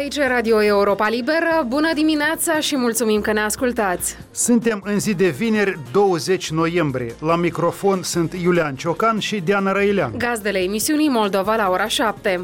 Aici Radio Europa Liberă. Bună dimineața și mulțumim că ne ascultați. Suntem în zi de vineri, 20 noiembrie. La microfon sunt Iulian Ciocan și Diana Răilean. Gazdele emisiunii Moldova la ora 7.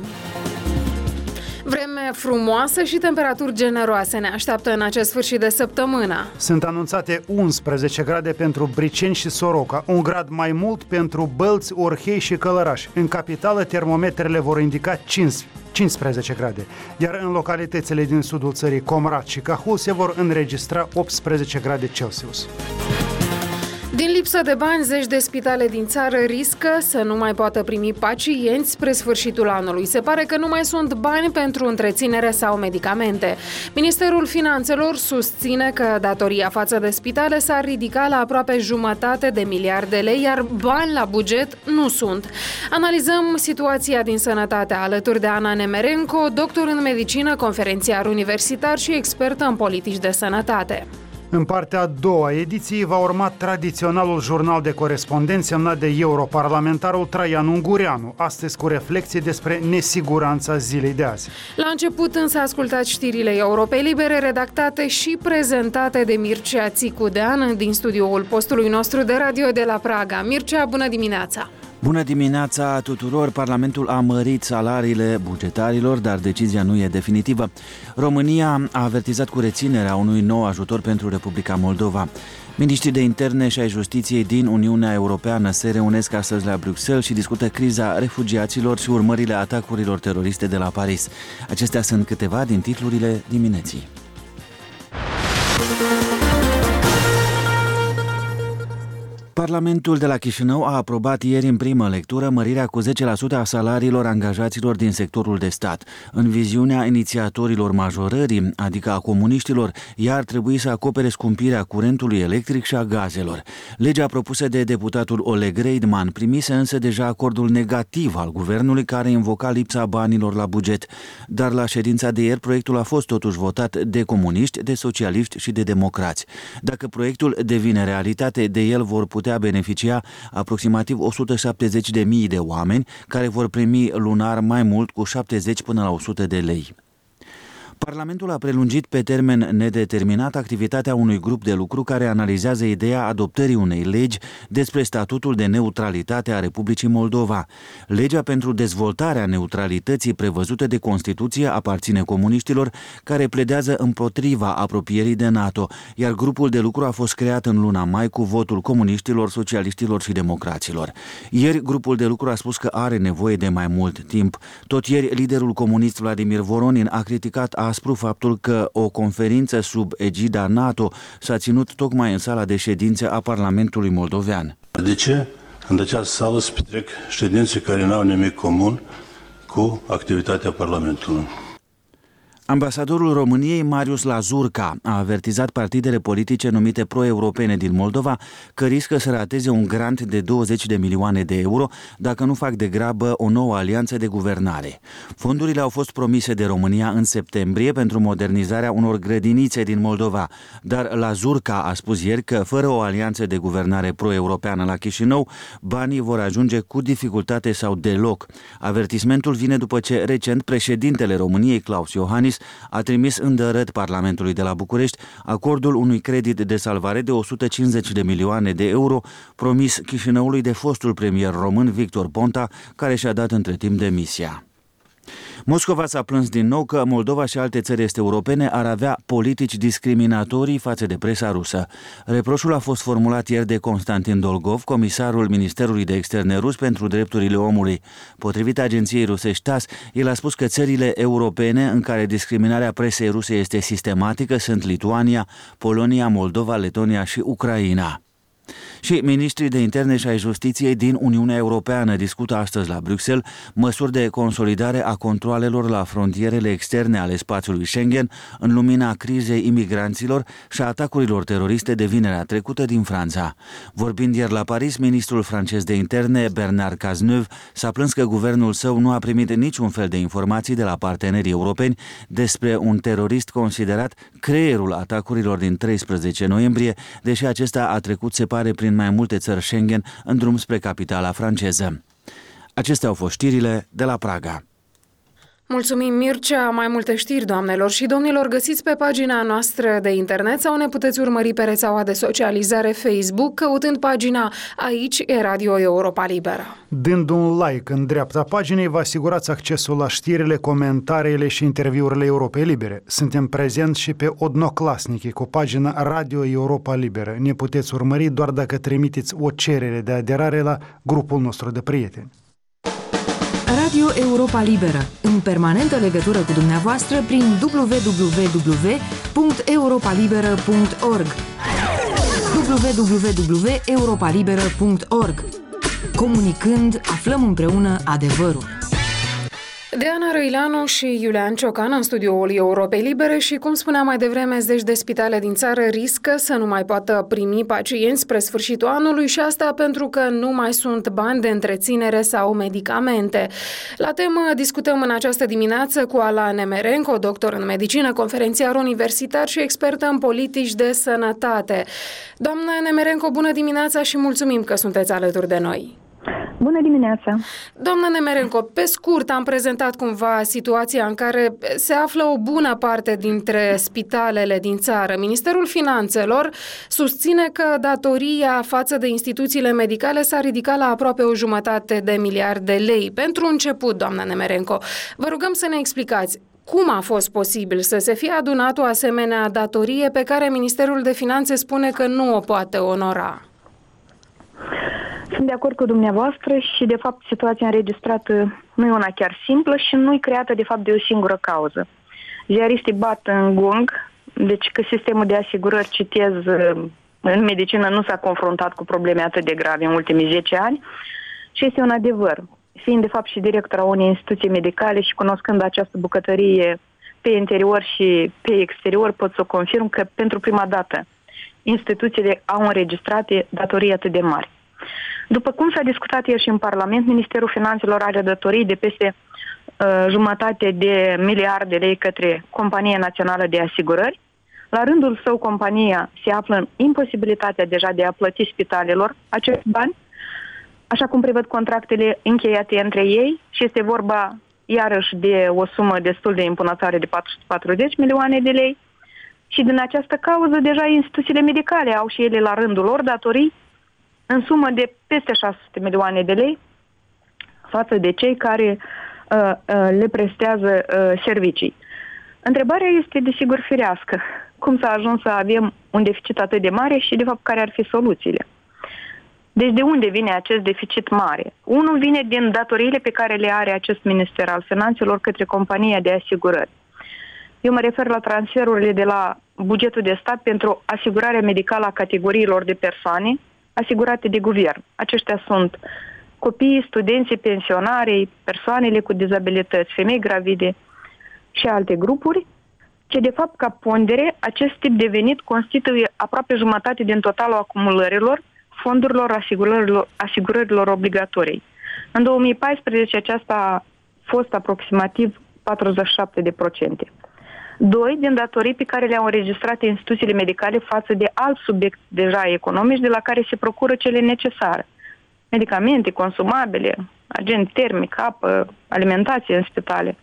Vreme frumoasă și temperaturi generoase ne așteaptă în acest sfârșit de săptămână. Sunt anunțate 11 grade pentru Briceni și Soroca, un grad mai mult pentru Bălți, Orhei și Călăraș. În capitală, termometrele vor indica 15 grade, iar în localitățile din sudul țării, Comrat și Cahul, se vor înregistra 18 grade Celsius. Din lipsă de bani, zeci de spitale din țară riscă să nu mai poată primi pacienți spre sfârșitul anului. Se pare că nu mai sunt bani pentru întreținere sau medicamente. Ministerul Finanțelor susține că datoria față de spitale s-ar ridica la aproape 1,5 miliarde de lei, iar bani la buget nu sunt. Analizăm situația din sănătate alături de Ana Nemerenco, doctor în medicină, conferențiar universitar și expertă în politici de sănătate. În partea a doua ediției va urma tradiționalul jurnal de corespondenți semnat de europarlamentarul Traian Ungureanu, astăzi cu reflexii despre nesiguranța zilei de azi. La început însă ascultați știrile Europei Libere, redactate și prezentate de Mircea Țicudean din studioul postului nostru de radio de la Praga. Mircea, bună dimineața! Bună dimineața tuturor! Parlamentul a mărit salariile bugetarilor, dar decizia nu e definitivă. România a avertizat cu reținerea unui nou ajutor pentru Republica Moldova. Miniștrii de interne și ai justiției din Uniunea Europeană se reunesc astăzi la Bruxelles și discută criza refugiaților și urmările atacurilor teroriste de la Paris. Acestea sunt câteva din titlurile dimineții. Parlamentul de la Chișinău a aprobat ieri în primă lectură mărirea cu 10% a salariilor angajaților din sectorul de stat. În viziunea inițiatorilor majorării, adică a comuniștilor, ea ar trebui să acopere scumpirea curentului electric și a gazelor. Legea propusă de deputatul Oleg Reidman primise însă deja acordul negativ al guvernului, care invoca lipsa banilor la buget. Dar la ședința de ieri proiectul a fost totuși votat de comuniști, de socialiști și de democrați. Dacă proiectul devine realitate, de el vor putea beneficia aproximativ 170.000 de oameni care vor primi lunar mai mult cu 70 până la 100 de lei. Parlamentul a prelungit pe termen nedeterminat activitatea unui grup de lucru care analizează ideea adoptării unei legi despre statutul de neutralitate a Republicii Moldova. Legea pentru dezvoltarea neutralității prevăzută de Constituție aparține comuniștilor, care pledează împotriva apropierii de NATO, iar grupul de lucru a fost creat în luna mai cu votul comuniștilor, socialiștilor și democraților. Ieri, grupul de lucru a spus că are nevoie de mai mult timp. Tot ieri, liderul comunist Vladimir Voronin a criticat aspru faptul că o conferință sub egida NATO s-a ținut tocmai în sala de ședințe a Parlamentului moldovean. De ce în această sală se petrec ședințe care n-au nimic comun cu activitatea Parlamentului? Ambasadorul României, Marius Lazurca, a avertizat partidele politice numite pro-europene din Moldova că riscă să rateze un grant de 20 de milioane de euro dacă nu fac degrabă o nouă alianță de guvernare. Fondurile au fost promise de România în septembrie pentru modernizarea unor grădinițe din Moldova, dar Lazurca a spus ieri că fără o alianță de guvernare pro-europeană la Chișinău, banii vor ajunge cu dificultate sau deloc. Avertismentul vine după ce recent președintele României, Claus Iohannis, a trimis îndărât Parlamentului de la București acordul unui credit de salvare de 150 de milioane de euro promis Chișinăului de fostul premier român Victor Ponta, care și-a dat între timp demisia. Moscova s-a plâns din nou că Moldova și alte țări este europene ar avea politici discriminatorii față de presa rusă. Reproșul a fost formulat ieri de Constantin Dolgov, comisarul Ministerului de Externe rus pentru drepturile omului. Potrivit agenției rusești TASS, el a spus că țările europene în care discriminarea presei ruse este sistematică sunt Lituania, Polonia, Moldova, Letonia și Ucraina. Și ministrii de interne și ai justiției din Uniunea Europeană discută astăzi la Bruxelles măsuri de consolidare a controalelor la frontierele externe ale spațiului Schengen în lumina crizei imigranților și a atacurilor teroriste de vinerea trecută din Franța. Vorbind ieri la Paris, ministrul francez de interne, Bernard Cazeneuve, s-a plâns că guvernul său nu a primit niciun fel de informații de la partenerii europeni despre un terorist considerat creierul atacurilor din 13 noiembrie, deși acesta a trecut, se pare, prin mai multe țări Schengen în drum spre capitala franceză. Acestea au fost știrile de la Praga. Mulțumim, Mircea. Mai multe știri, doamnelor și domnilor, găsiți pe pagina noastră de internet sau ne puteți urmări pe rețeaua de socializare Facebook, căutând pagina Aici e Radio Europa Liberă. Dând un like în dreapta paginei, vă asigurați accesul la știrile, comentariile și interviurile Europei Libere. Suntem prezenți și pe Odnoclasnici cu pagina Radio Europa Liberă. Ne puteți urmări doar dacă trimiteți o cerere de aderare la grupul nostru de prieteni. Radio Europa Liberă, în permanentă legătură cu dumneavoastră prin www.europalibera.org www.europalibera.org. Comunicând, aflăm împreună adevărul. Diana Răileanu și Iulian Ciocan în studioul Europei Libere și, cum spuneam mai devreme, zeci de spitale din țară riscă să nu mai poată primi pacienți spre sfârșitul anului și asta pentru că nu mai sunt bani de întreținere sau medicamente. La temă discutăm în această dimineață cu Ala Nemerenco, doctor în medicină, conferențiar universitar și expertă în politici de sănătate. Doamna Nemerenco, bună dimineața și mulțumim că sunteți alături de noi. Bună dimineața! Doamna Nemerenco, pe scurt am prezentat cumva situația în care se află o bună parte dintre spitalele din țară. Ministerul Finanțelor susține că datoria față de instituțiile medicale s-a ridicat la aproape 1,5 de miliarde de lei. Pentru început, doamna Nemerenco, vă rugăm să ne explicați cum a fost posibil să se fie adunat o asemenea datorie pe care Ministerul de Finanțe spune că nu o poate onora. Sunt de acord cu dumneavoastră și, de fapt, situația înregistrată nu e una chiar simplă și nu e creată, de fapt, de o singură cauză. Ziariștii bat în gong, deci că sistemul de asigurări, citez, în medicină nu s-a confruntat cu probleme atât de grave în ultimii 10 ani și este un adevăr. Fiind, de fapt, și directora unei instituții medicale și cunoscând această bucătărie pe interior și pe exterior, pot să o confirm că, pentru prima dată, instituțiile au înregistrat datorii atât de mari. După cum s-a discutat ieri și în Parlament, Ministerul Finanțelor are datorii de peste 1,5 de miliarde de lei către Compania Națională de Asigurări. La rândul său, compania se află în imposibilitatea deja de a plăti spitalelor acești bani, așa cum prevăd contractele încheiate între ei, și este vorba iarăși de o sumă destul de impunătoare de 440 milioane de lei. Și din această cauză, deja instituțiile medicale au și ele la rândul lor datorii în sumă de peste 600 milioane de lei față de cei care le prestează servicii. Întrebarea este, desigur, firească. Cum s-a ajuns să avem un deficit atât de mare și, de fapt, care ar fi soluțiile? Deci, de unde vine acest deficit mare? Unul vine din datoriile pe care le are acest Minister al Finanțelor către compania de asigurări. Eu mă refer la transferurile de la bugetul de stat pentru asigurarea medicală a categoriilor de persoane asigurate de guvern. Aceștia sunt copiii, studenții, pensionarii, persoanele cu dizabilități, femei gravide și alte grupuri, ce de fapt ca pondere acest tip de venit constituie aproape jumătate din totalul acumulărilor fondurilor asigurărilor obligatorii. În 2014 aceasta a fost aproximativ 47%. 2 din datorii pe care le-au înregistrat instituțiile medicale față de alți subiecti deja economici de la care se procură cele necesare. Medicamente, consumabile, agent termic, apă, alimentație în spitale.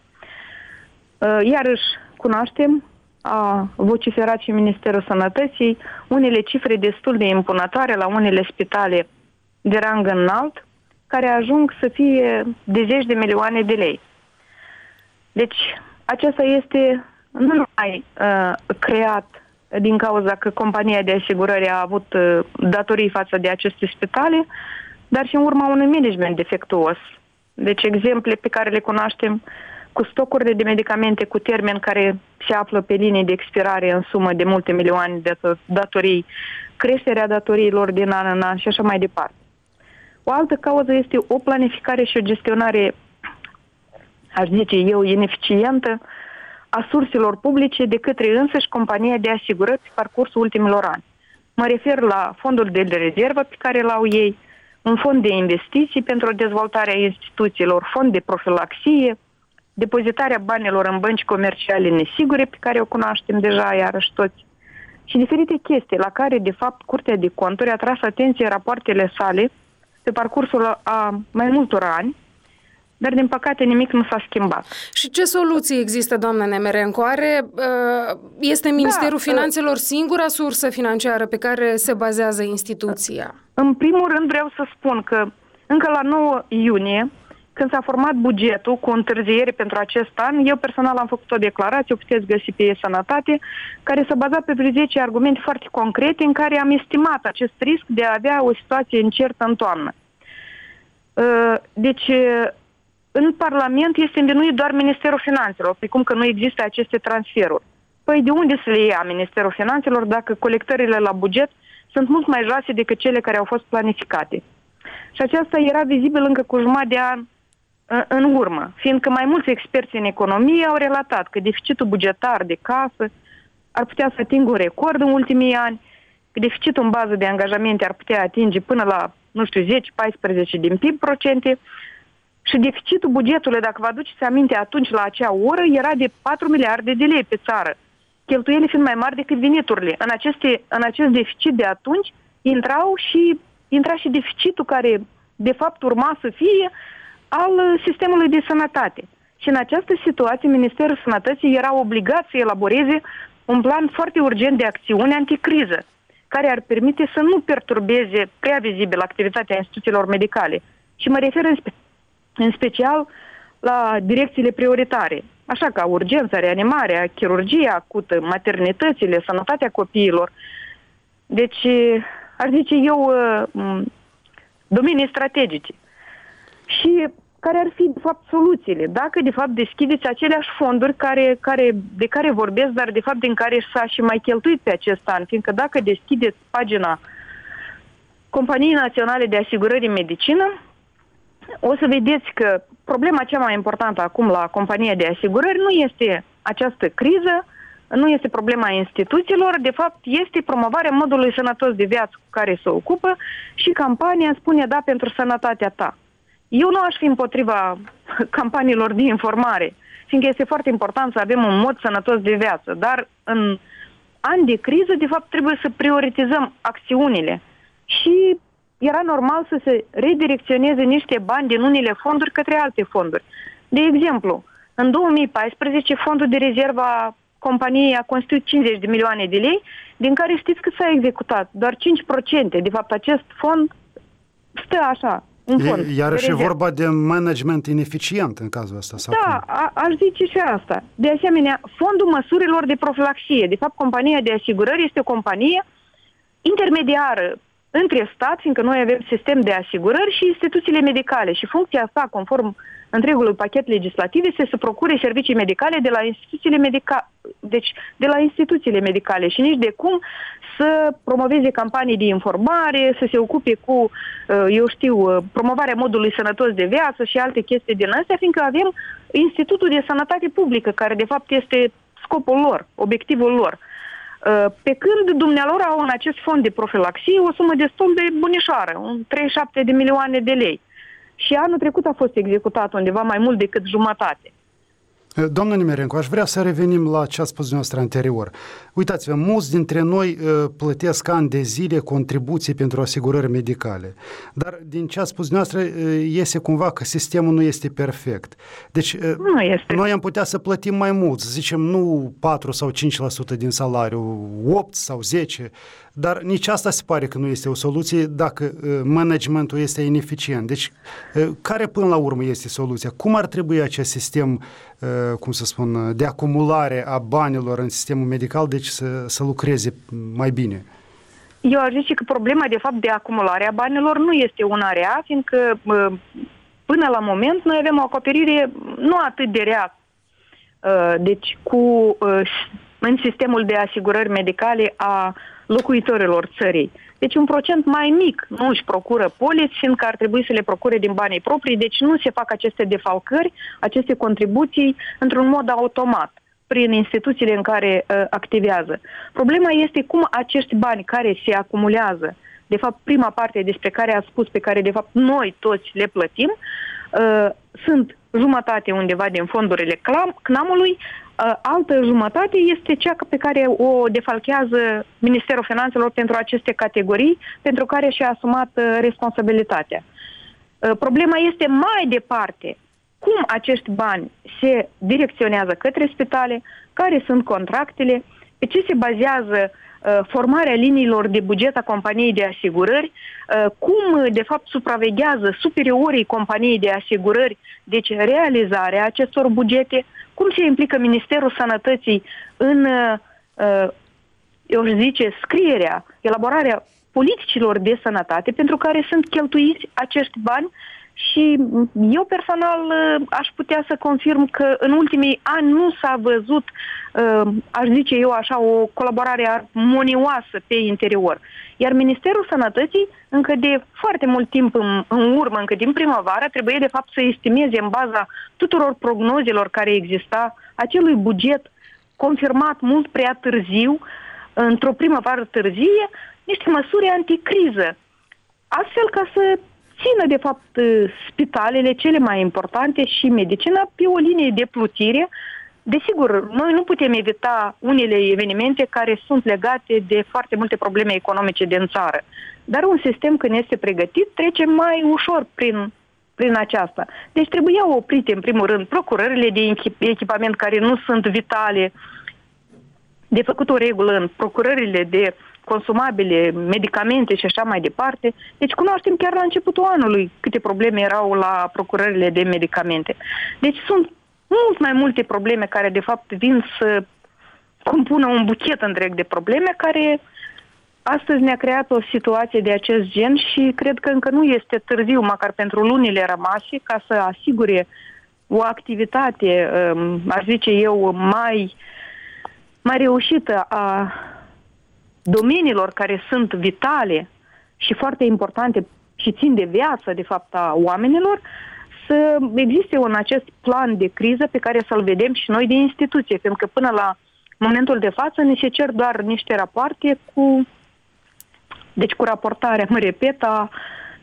Iarăși cunoaștem, a vociferat și Ministerul Sănătății, unele cifre destul de impunătoare la unele spitale de rang înalt, care ajung să fie de zeci de milioane de lei. Deci, acesta este nu numai creat din cauza că compania de asigurări a avut datorii față de aceste spitale, dar și în urma unui management defectuos. Deci exemple pe care le cunoaștem cu stocurile de medicamente cu termen care se află pe linii de expirare în sumă de multe milioane de datorii, creșterea datoriilor din an în an și așa mai departe. O altă cauză este o planificare și o gestionare, aș zice eu, ineficientă a surselor publice de către însăși compania de asigurări pe parcursul ultimilor ani. Mă refer la fondul de rezervă pe care l-au ei, un fond de investiții pentru dezvoltarea instituțiilor, fond de profilaxie, depozitarea banilor în bănci comerciale nesigure, pe care o cunoaștem deja iarăși toți, și diferite chestii la care, de fapt, Curtea de Conturi a tras atenție în rapoartele sale pe parcursul a mai multor ani dar din păcate nimic nu s-a schimbat. Și ce soluții există, doamna Nemerenco? Este Ministerul Finanțelor singura sursă financiară pe care se bazează instituția? În primul rând vreau să spun că încă la 9 iunie, când s-a format bugetul cu întârziere pentru acest an, eu personal am făcut o declarație, o puteți găsi pe E-Sănătate, care se baza pe 10 argumente foarte concrete în care am estimat acest risc de a avea o situație incertă în toamnă. Deci, în Parlament este învinuit doar Ministerul Finanțelor, precum că nu există aceste transferuri. Păi de unde să le ia Ministerul Finanțelor dacă colectările la buget sunt mult mai joase decât cele care au fost planificate? Și aceasta era vizibil încă cu jumătate de an în urmă, fiindcă mai mulți experți în economie au relatat că deficitul bugetar de casă ar putea să atingă un record în ultimii ani, că deficitul în bază de angajamente ar putea atinge până la, 10-14 din PIB procente și deficitul bugetului, dacă vă aduceți aminte, atunci la acea oră era de 4 miliarde de lei pe țară, cheltuielile fiind mai mari decât veniturile. În acest deficit de atunci intra și deficitul care de fapt urma să fie al sistemului de sănătate. Și în această situație, Ministerul Sănătății era obligat să elaboreze un plan foarte urgent de acțiune anticriză, care ar permite să nu perturbeze prea vizibil activitatea instituțiilor medicale. Și mă refer în special la direcțiile prioritare, așa ca urgența, reanimarea, chirurgia acută, maternitățile, sănătatea copiilor. Deci, aș zice eu, domenii strategice. Și care ar fi, de fapt, soluțiile? Dacă, de fapt, deschideți aceleași fonduri de care vorbesc, dar, de fapt, din care s-a și mai cheltuit pe acest an, fiindcă dacă deschideți pagina Companiei Naționale de Asigurări în Medicină, o să vedeți că problema cea mai importantă acum la compania de asigurări nu este această criză, nu este problema instituțiilor, de fapt este promovarea modului sănătos de viață cu care se ocupă și campania spune da pentru sănătatea ta. Eu nu aș fi împotriva campaniilor de informare, fiindcă este foarte important să avem un mod sănătos de viață, dar în ani de criză, de fapt, trebuie să prioritizăm acțiunile și era normal să se redirecționeze niște bani din unele fonduri către alte fonduri. De exemplu, în 2014, fondul de rezervă a companiei a constituit 50 de milioane de lei, din care știți cât s-a executat? Doar 5%. De fapt, acest fond stă așa, un fond. Iarăși e vorba de management ineficient în cazul ăsta. Sau da, aș zice și asta. De asemenea, fondul măsurilor de profilaxie. De fapt, compania de asigurări este o companie intermediară între stat, fiindcă noi avem sistem de asigurări și instituțiile medicale. Și funcția sa, conform întregului pachet legislativ, este să procure servicii medicale de la instituțiile medicale. Deci, de la instituțiile medicale și nici de cum să promoveze campanii de informare, să se ocupe cu, promovarea modului sănătos de viață și alte chestii din astea, fiindcă avem Institutul de Sănătate Publică, care de fapt este scopul lor, obiectivul lor. Pe când dumnealor au în acest fond de profilaxie o sumă destul de bunișoară, 37 de milioane de lei. Și anul trecut a fost executat undeva mai mult decât jumătate. Doamna Nemerenco, aș vrea să revenim la ce a spus dumneavoastră anterior. Uitați-vă, mulți dintre noi plătesc ani de zile contribuții pentru asigurări medicale. Dar din ce a spus dumneavoastră iese cumva că sistemul nu este perfect. Deci nu este. Noi am putea să plătim mai mult, să zicem nu 4 sau 5% din salariu, 8 sau 10%, dar nici asta se pare că nu este o soluție dacă managementul este ineficient. Deci care până la urmă este soluția? Cum ar trebui acest sistem de acumulare a banilor în sistemul medical, deci să lucreze mai bine? Eu aș zice că problema, de fapt, de acumulare a banilor nu este una rea, fiindcă până la moment noi avem o acoperire nu atât de rea, deci în sistemul de asigurări medicale a locuitorilor țării. Deci un procent mai mic nu își procură poliți, fiindcă ar trebui să le procure din banii proprii, deci nu se fac aceste defalcări, aceste contribuții într-un mod automat prin instituțiile în care activează. Problema este cum acești bani care se acumulează, de fapt prima parte despre care a spus, pe care de fapt noi toți le plătim, sunt jumătate undeva din fondurile CNAM-ului, altă jumătate este cea pe care o defalchează Ministerul Finanțelor pentru aceste categorii, pentru care și-a asumat responsabilitatea. Problema este mai departe. cum acești bani se direcționează către spitale, care sunt contractele, pe ce se bazează formarea liniilor de buget a companiei de asigurări, cum de fapt supraveghează superiorii companiei de asigurări, deci realizarea acestor bugete, cum se implică Ministerul Sănătății în, eu aș zice, scrierea, elaborarea politicilor de sănătate pentru care sunt cheltuiți acești bani. Și eu personal aș putea să confirm că în ultimii ani nu s-a văzut, aș zice eu așa, o colaborare armonioasă pe interior. Iar Ministerul Sănătății, încă de foarte mult timp în urmă, încă din primăvară, trebuie de fapt să estimeze în baza tuturor prognozelor care exista acelui buget confirmat mult prea târziu, într-o primăvară târzie, niște măsuri anticriză. Astfel ca să țină, de fapt, spitalele cele mai importante și medicina pe o linie de plutire. Desigur, noi nu putem evita unele evenimente care sunt legate de foarte multe probleme economice din țară. Dar un sistem, când este pregătit, trece mai ușor prin aceasta. Deci trebuia oprite, în primul rând, procurările de echipament care nu sunt vitale, de făcut o regulă în procurările de consumabile, medicamente și așa mai departe. Deci cunoaștem chiar la începutul anului câte probleme erau la procurările de medicamente. Deci sunt mult mai multe probleme care de fapt vin să compună un buchet întreg de probleme care astăzi ne-a creat o situație de acest gen și cred că încă nu este târziu, măcar pentru lunile rămase, ca să asigure o activitate, aș zice eu, mai reușită a domeniilor care sunt vitale și foarte importante și țin de viață, de fapt, a oamenilor, să existe un acest plan de criză pe care să-l vedem și noi de instituție, pentru că până la momentul de față ne se cer doar niște rapoarte cu raportarea, mă repet, a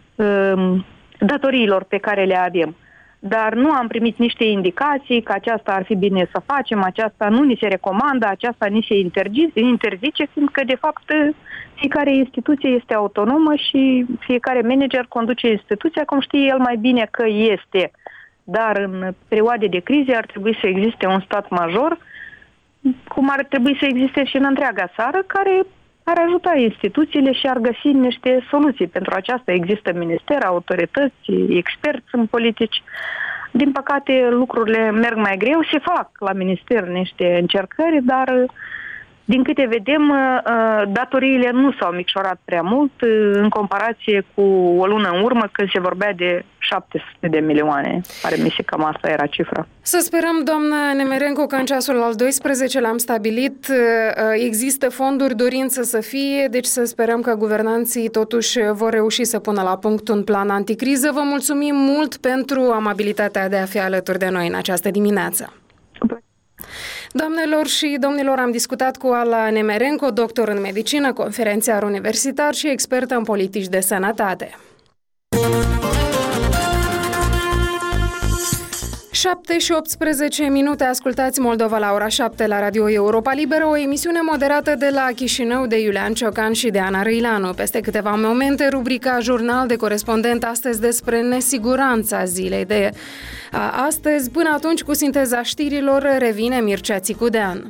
datoriilor pe care le avem. Dar nu am primit niște indicații că aceasta ar fi bine să facem, aceasta nu ni se recomandă, aceasta ni se interzice, fiindcă, de fapt, fiecare instituție este autonomă și fiecare manager conduce instituția cum știe el mai bine că este. Dar în perioade de crize ar trebui să existe un stat major, cum ar trebui să existe și în întreaga țară, care ar ajuta instituțiile și ar găsi niște soluții. Pentru aceasta există minister, autorități, experți în politici. Din păcate, lucrurile merg mai greu, se fac la minister niște încercări, dar din câte vedem, datoriile nu s-au micșorat prea mult în comparație cu o lună în urmă, când se vorbea de 700 de milioane. Pare mi se cam asta era cifra. Să sperăm, doamna Nemerenko, că în ceasul al 12 l-am stabilit. Există fonduri, dorință să fie, deci să sperăm că guvernanții totuși vor reuși să pună la punct un plan anticriză. Vă mulțumim mult pentru amabilitatea de a fi alături de noi în această dimineață. Doamnelor și domnilor, am discutat cu Alla Nemerenko, doctor în medicină, conferențiar universitar și expertă în politici de sănătate. 7 și 18 minute, ascultați Moldova la ora 7 la Radio Europa Liberă, o emisiune moderată de la Chișinău de Iulian Ciocan și de Ana Răilanu. Peste câteva momente, rubrica Jurnal de corespondent, astăzi despre nesiguranța zilei de astăzi. Până atunci, cu sinteza știrilor, revine Mircea Țicudean.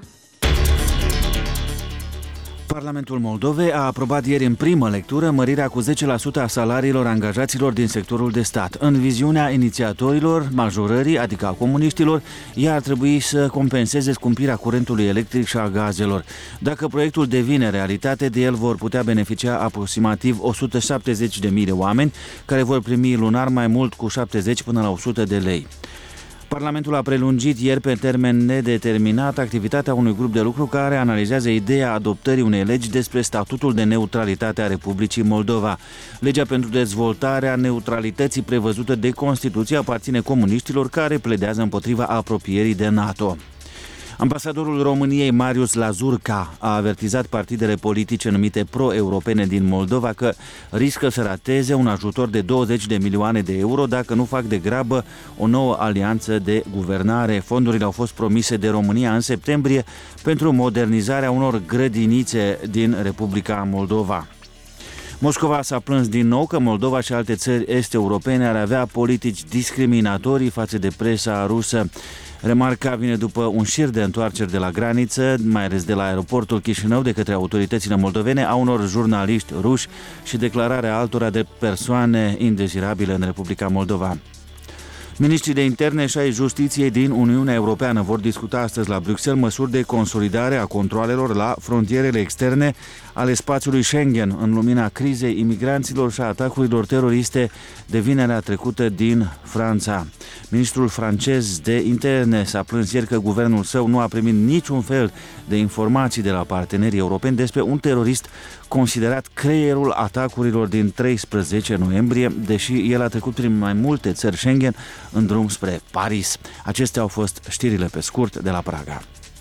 Parlamentul Moldovei a aprobat ieri în primă lectură mărirea cu 10% a salariilor angajaților din sectorul de stat. În viziunea inițiatorilor majorării, adică a comuniștilor, ea ar trebui să compenseze scumpirea curentului electric și a gazelor. Dacă proiectul devine realitate, de el vor putea beneficia aproximativ 170.000 de oameni, care vor primi lunar mai mult cu 70 până la 100 de lei. Parlamentul a prelungit ieri pe termen nedeterminat activitatea unui grup de lucru care analizează ideea adoptării unei legi despre statutul de neutralitate a Republicii Moldova. Legea pentru dezvoltarea neutralității prevăzută de Constituție aparține comuniștilor care pledează împotriva apropierii de NATO. Ambasadorul României Marius Lazurca a avertizat partidele politice numite pro-europene din Moldova că riscă să rateze un ajutor de 20 de milioane de euro dacă nu fac de grabă o nouă alianță de guvernare. Fondurile au fost promise de România în septembrie pentru modernizarea unor grădinițe din Republica Moldova. Moscova s-a plâns din nou că Moldova și alte țări est-europene ar avea politici discriminatorii față de presa rusă. Remarca vine după un șir de întoarceri de la graniță, mai ales de la aeroportul Chișinău, de către autoritățile moldovene, a unor jurnaliști ruși și declararea altora de persoane indezirabile în Republica Moldova. Ministrii de interne și ai justiției din Uniunea Europeană vor discuta astăzi la Bruxelles măsuri de consolidare a controalelor la frontierele externe ale spațiului Schengen în lumina crizei imigranților și a atacurilor teroriste de vinerea trecută din Franța. Ministrul francez de interne s-a plâns ieri că guvernul său nu a primit niciun fel de informații de la partenerii europeni despre un terorist considerat creierul atacurilor din 13 noiembrie, deși el a trecut prin mai multe țări Schengen în drum spre Paris. Acestea au fost știrile pe scurt de la Praga.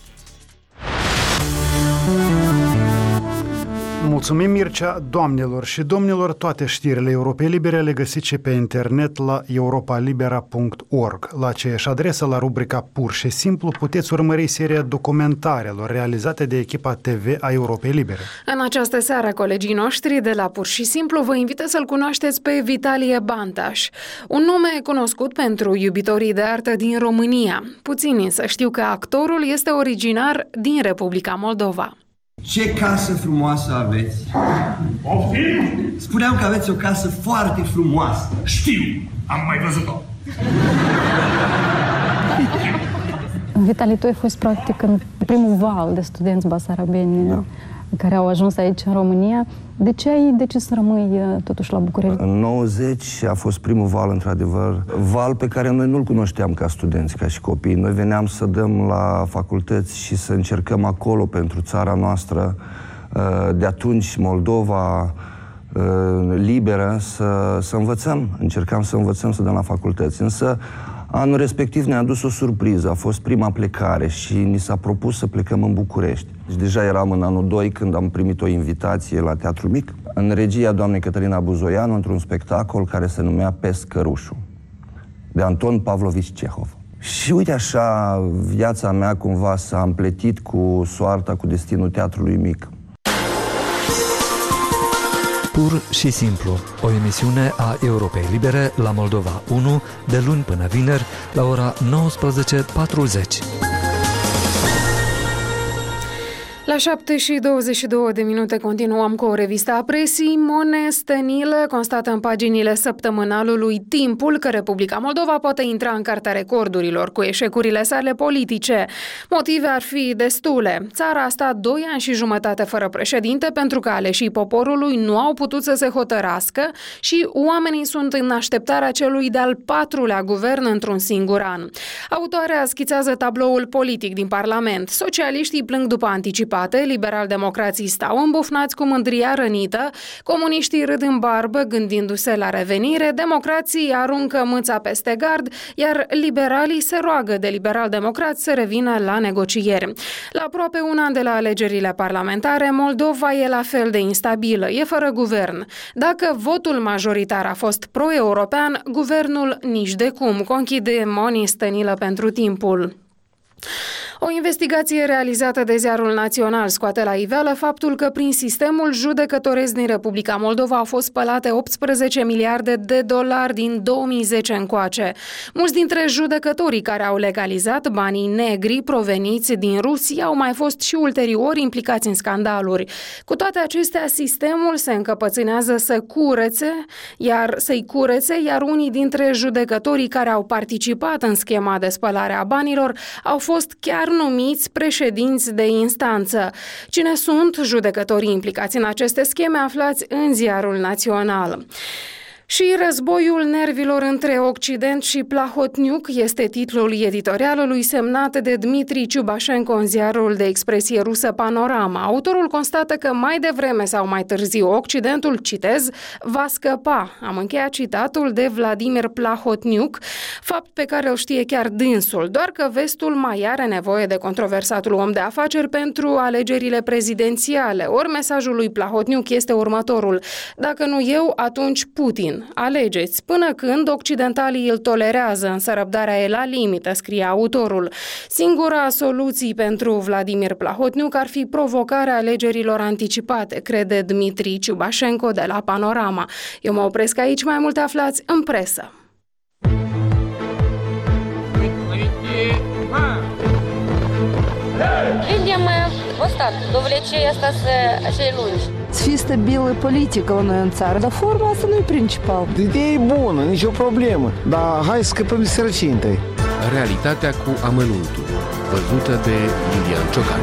Mulțumim, Mircea. Doamnelor și domnilor, toate știrile Europei Libere le găsiți și pe internet la europalibera.org. La aceeași adresă, la rubrica Pur și Simplu, puteți urmări seria documentarelor realizate de echipa TV a Europei Libere. În această seară, colegii noștri de la Pur și Simplu vă invită să-l cunoașteți pe Vitalie Bantaș, un nume cunoscut pentru iubitorii de artă din România. Puțini să știu că actorul este originar din Republica Moldova. Ce casă frumoasă aveți! Poftim? Spuneam că aveți o casă foarte frumoasă. Știu, am mai văzut-o. Vitalie, tu ai fost practic în primul val de studenți basarabeni care au ajuns aici în România. De ce ai decis să rămâi totuși la București? În 90 a fost primul val, într-adevăr, val pe care noi nu-l cunoșteam ca studenți, ca și copii. Noi veneam să dăm la facultăți și să încercăm acolo pentru țara noastră, de atunci Moldova liberă, să învățăm. Încercam să învățăm, să dăm la facultăți. Însă anul respectiv ne-a adus o surpriză. A fost prima plecare și ni s-a propus să plecăm în București. Deci deja eram în anul 2 când am primit o invitație la Teatru Mic, în regia doamnei Cătălina Buzoianu, într-un spectacol care se numea Pescărușul, de Anton Pavlovici Cehov. Și uite așa, viața mea cumva s-a împletit cu soarta, cu destinul Teatrului Mic. Pur și Simplu, o emisiune a Europei Libere la Moldova 1, de luni până vineri, la ora 19:40. La 7:22 continuăm cu o revistă a presii. Mone Stănilă constată în paginile săptămânalului Timpul că Republica Moldova poate intra în cartea recordurilor cu eșecurile sale politice. Motive ar fi destule. Țara a stat 2 ani și jumătate fără președinte pentru că aleșii poporului nu au putut să se hotărască și oamenii sunt în așteptarea celui de-al 4-lea guvern într-un singur an. Autoarea schițează tabloul politic din Parlament. Socialiștii plâng după anticipare, liberal-democrații stau îmbufnați cu mândria rănită, comuniștii râd în barbă gândindu-se la revenire, democrații aruncă mâța peste gard, iar liberalii se roagă de liberal-democrați să revină la negocieri. La aproape un an de la alegerile parlamentare, Moldova e la fel de instabilă, e fără guvern. Dacă votul majoritar a fost pro-european, guvernul nici de cum, conchide Moni Stănilă pentru Timpul. O investigație realizată de Ziarul Național scoate la iveală faptul că prin sistemul judecătoresc din Republica Moldova au fost spălate 18 miliarde de dolari din 2010 încoace. Mulți dintre judecătorii care au legalizat banii negri proveniți din Rusia au mai fost și ulterior implicați în scandaluri. Cu toate acestea, sistemul se încăpățânează să-i curețe, iar unii dintre judecătorii care au participat în schema de spălare a banilor au fost chiar numiți președinți de instanță. Cine sunt judecătorii implicați în aceste scheme, aflați în Ziarul Național. Și războiul nervilor între Occident și Plahotniuc este titlul editorialului semnat de Dmitri Ciubașenko în ziarul de expresie rusă Panorama. Autorul constată că mai devreme sau mai târziu Occidentul, citez, va scăpa. Am încheiat citatul de Vladimir Plahotniuc, fapt pe care îl știe chiar dânsul, doar că vestul mai are nevoie de controversatul om de afaceri pentru alegerile prezidențiale. Ori mesajul lui Plahotniuc este următorul: dacă nu eu, atunci Putin. Putin. Alegeți până când occidentalii îl tolerează, însă răbdarea e la limită, scrie autorul. Singura soluție pentru Vladimir Plahotniuc ar fi provocarea alegerilor anticipate, crede Dmitri Ciubașenko de la Panorama. Eu mă opresc aici, mai multe aflați în presă. Видим вот так, до влечения assez lungi. Să fie stabilă politică la noi în țară, dar forma asta nu e principal. Ideea e bună, nicio problemă, dar hai să scăpăm de sărăcie întâi. Realitatea cu amănuntul, văzută de Iulian Ciocan.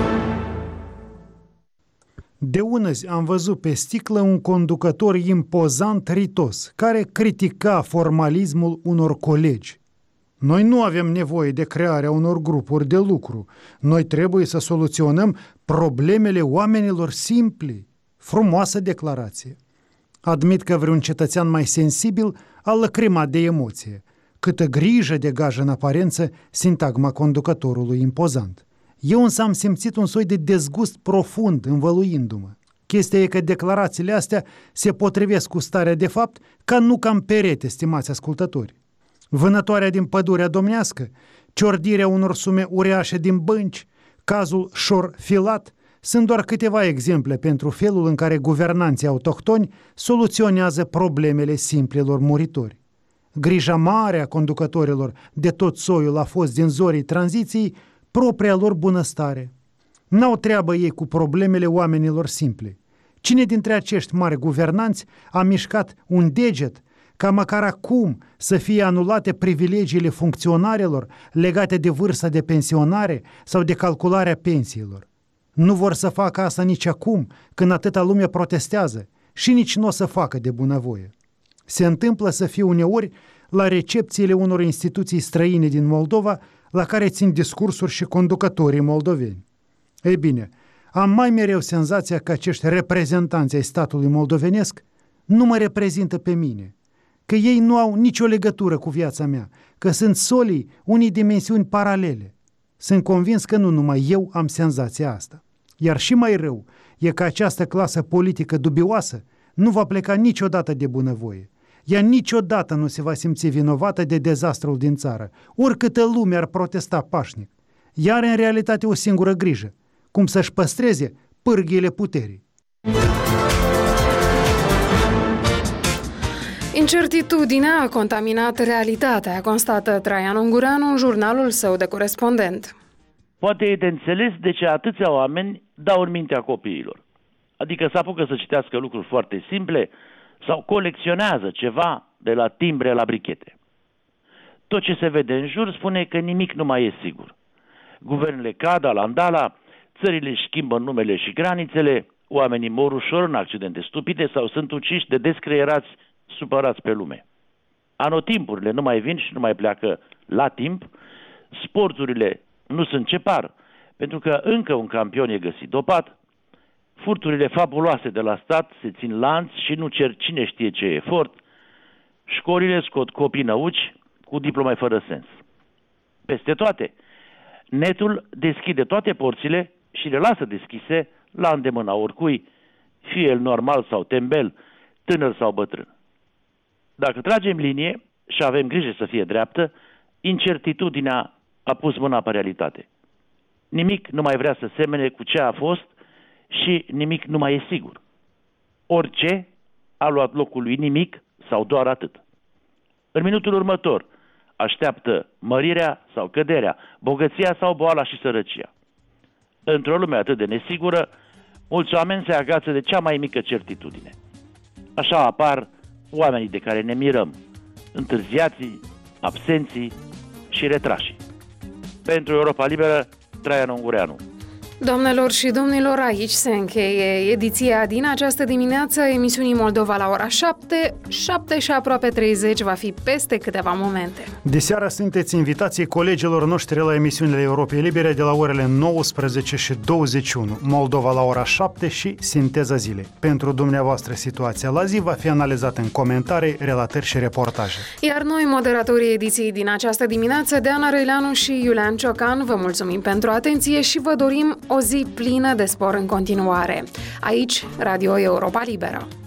De unăzi am văzut pe sticlă un conducător impozant ritos, care critica formalismul unor colegi. Noi nu avem nevoie de crearea unor grupuri de lucru. Noi trebuie să soluționăm problemele oamenilor simpli. Frumoasă declarație. Admit că vreun cetățean mai sensibil a lăcrimat de emoție. Câtă grijă degajă în aparență sintagma conducătorului impozant. Eu însă am simțit un soi de dezgust profund învăluindu-mă. Chestia e că declarațiile astea se potrivesc cu starea de fapt ca nu cam perete, stimați ascultători. Vânătoarea din pădurea domnească, ciordirea unor sume uriașe din bănci, cazul Șor Filat, sunt doar câteva exemple pentru felul în care guvernanții autohtoni soluționează problemele simplilor muritori. Grija mare a conducătorilor de tot soiul a fost din zorii tranziției propria lor bunăstare. N-au treabă ei cu problemele oamenilor simpli. Cine dintre acești mari guvernanți a mișcat un deget ca măcar acum să fie anulate privilegiile funcționarilor legate de vârsta de pensionare sau de calcularea pensiilor? Nu vor să facă asta nici acum, când atâta lume protestează, și nici nu o să facă de bunăvoie. Se întâmplă să fie uneori la recepțiile unor instituții străine din Moldova, la care țin discursuri și conducătorii moldoveni. Ei bine, am mai mereu senzația că acești reprezentanți ai statului moldovenesc nu mă reprezintă pe mine, că ei nu au nicio legătură cu viața mea, că sunt solii unei dimensiuni paralele. Sunt convins că nu numai eu am senzația asta. Iar și mai rău e că această clasă politică dubioasă nu va pleca niciodată de bunăvoie. Ea niciodată nu se va simți vinovată de dezastrul din țară, oricâtă lume ar protesta pașnic. Ea are în realitate o singură grijă, cum să-și păstreze pârghiile puterii. Incertitudinea a contaminat realitatea, constată Traian Ungureanu în jurnalul său de corespondent. Poate e de înțeles de ce atâția oameni dau în mintea copiilor. Adică se apucă să citească lucruri foarte simple sau colecționează ceva de la timbre la brichete. Tot ce se vede în jur spune că nimic nu mai e sigur. Guvernele cad, alandala, țările își schimbă numele și granițele, oamenii mor ușor în accidente stupide sau sunt uciși de descreierați supărați pe lume. Anotimpurile nu mai vin și nu mai pleacă la timp, sporturile nu sunt ce par, pentru că încă un campion e găsit dopat, furturile fabuloase de la stat se țin lanț și nu cer cine știe ce efort, școlile scot copii năuci cu diplome fără sens. Peste toate, netul deschide toate porțile și le lasă deschise la îndemâna oricui, fie el normal sau tembel, tânăr sau bătrân. Dacă tragem linie și avem grijă să fie dreaptă, incertitudinea a pus mâna pe realitate. Nimic nu mai vrea să semene cu ce a fost și nimic nu mai e sigur. Orice a luat locul lui nimic sau doar atât. În minutul următor așteaptă mărirea sau căderea, bogăția sau boala și sărăcia. Într-o lume atât de nesigură, mulți oameni se agață de cea mai mică certitudine. Așa apar oamenii de care ne mirăm, întârziații, absenții și retrașii. Pentru Europa Liberă, Traian Ungureanu. Doamnelor și domnilor, aici se încheie ediția din această dimineață, emisiunii Moldova la ora 7, 7 și aproape 30 va fi peste câteva momente. De seară sunteți invitații colegilor noștri la emisiunile Europei Libere de la orele 19 și 21, Moldova la ora 7 și Sinteza Zilei. Pentru dumneavoastră situația la zi va fi analizată în comentarii, relatări și reportaje. Iar noi, moderatorii ediției din această dimineață, Deana Răileanu și Iulian Ciocan, vă mulțumim pentru atenție și vă dorim o zi plină de spor în continuare. Aici, Radio Europa Liberă.